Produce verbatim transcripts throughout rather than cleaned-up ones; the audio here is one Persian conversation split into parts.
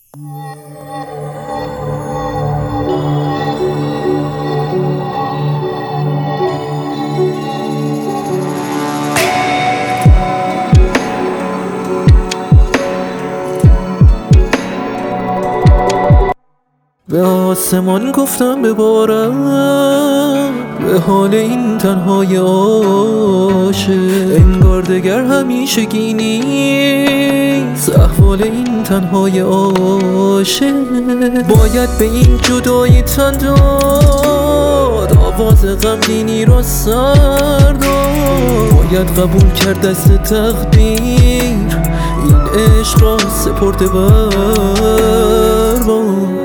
به آسمان گفتم ببارم به حال این تنهای عاشق، انگار دگر همیشگی نیست احوال این تنهای عاشق. باید به این جدایی تن داد، آواز غمگینی را سر داد. باید قبول کرد دست تقدیر این عشق را سپرده بر باد.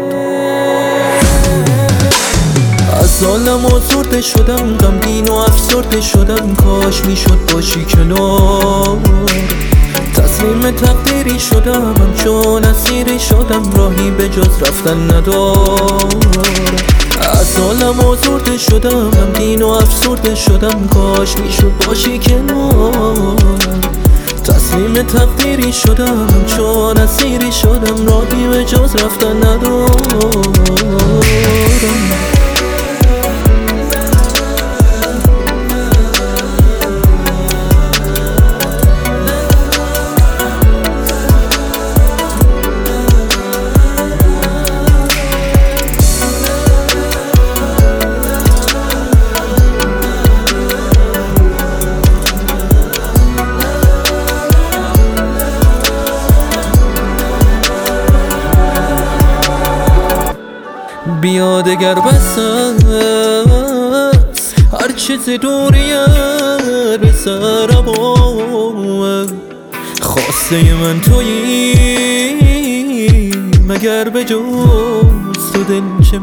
از عالم آزرده شدم، غمگین و افسرده شدم، کاش میشد باشی کنار. تسلیم تقدیری شدم، همچون اسیری شدم، راهی به جز رفتن ندارم. از عالم آزرده شدم، غمگین و افسرده شدم، کاش میشد باشی کنار. تسلیم تقدیری شدم، همچون اسیری شدم، راهی به جز رفتن ندارم. بیا دگر بس است هر چیز دوریت به سر باد. خواسته من تویی مگر به جز تو دل چه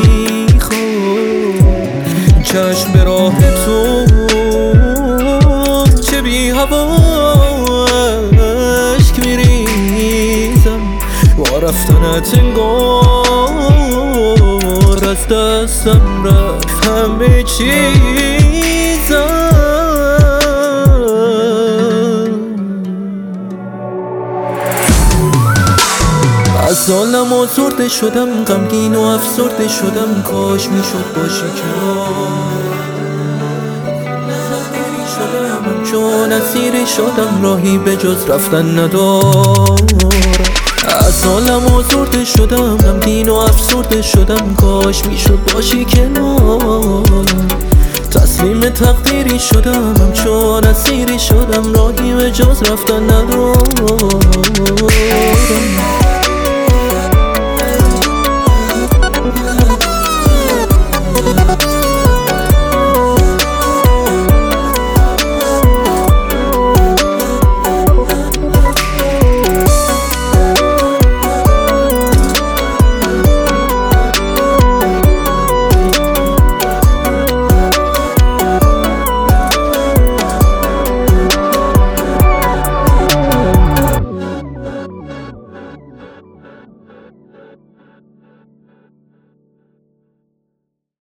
میخواد؟ چشم به راه تو چه بی هوا اشک میریزم، با رفتنت انگار از دستم رفت همه چیزم. از عالم آزرده شدم، غمگین و افسرده شدم، کاش میشد باشی کنار. چون اسیری شدم، راهی به جز رفتن ندارم. از عالم آزرده شدم، غمگین و افسرده شدم، کاش میشد باشی کنار. تسلیم تقدیری شدم، همچون اسیری شدم، راهی به جز رفتن ندارم.